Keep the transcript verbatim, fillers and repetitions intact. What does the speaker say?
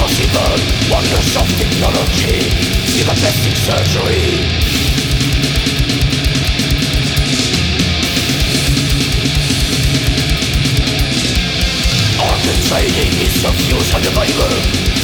impossible wonders of technology, see the plastic surgery. Organ trading is of use on the Bible.